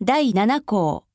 第7項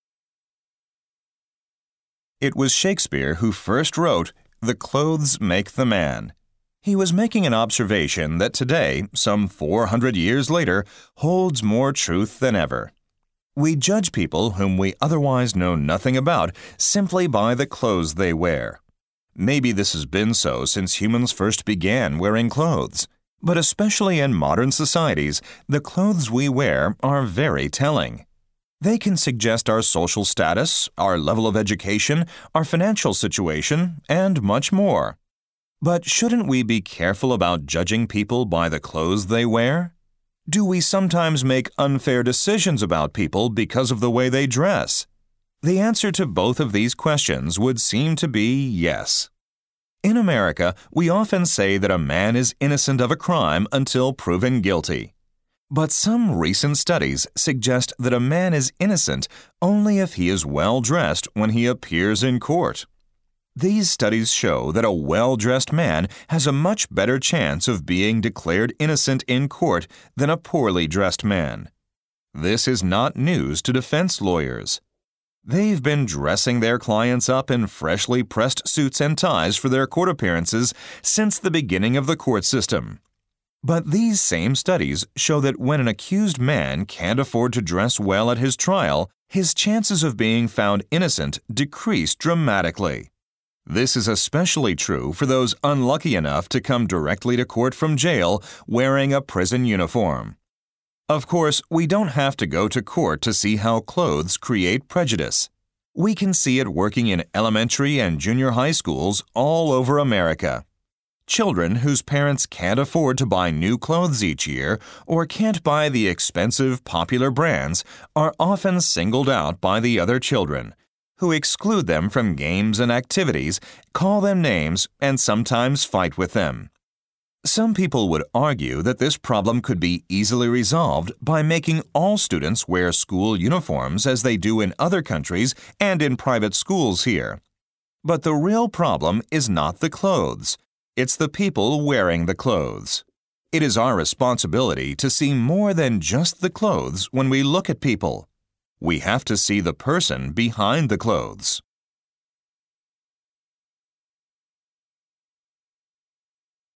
It was Shakespeare who first wrote, "The clothes make the man." He was making an observation that today, some 400 years later, holds more truth than ever. We judge people whom we otherwise know nothing about simply by the clothes they wear. Maybe this has been so since humans first began wearing clothes. But especially in modern societies, the clothes we wear are very telling. They can suggest our social status, our level of education, our financial situation, and much more. But shouldn't we be careful about judging people by the clothes they wear? Do we sometimes make unfair decisions about people because of the way they dress? The answer to both of these questions would seem to be yes. In America, we often say that a man is innocent of a crime until proven guilty. But some recent studies suggest that a man is innocent only if he is well dressed when he appears in court. These studies show that a well-dressed man has a much better chance of being declared innocent in court than a poorly dressed man. This is not news to defense lawyers. They've been dressing their clients up in freshly pressed suits and ties for their court appearances since the beginning of the court system. But these same studies show that when an accused man can't afford to dress well at his trial, his chances of being found innocent decrease dramatically. This is especially true for those unlucky enough to come directly to court from jail wearing a prison uniform. Of course, we don't have to go to court to see how clothes create prejudice. We can see it working in elementary and junior high schools all over America. Children whose parents can't afford to buy new clothes each year or can't buy the expensive, popular brands are often singled out by the other children, who exclude them from games and activities, call them names, and sometimes fight with them. Some people would argue that this problem could be easily resolved by making all students wear school uniforms as they do in other countries and in private schools here. But the real problem is not the clothes. It's the people wearing the clothes. It is our responsibility to see more than just the clothes when we look at people. We have to see the person behind the clothes.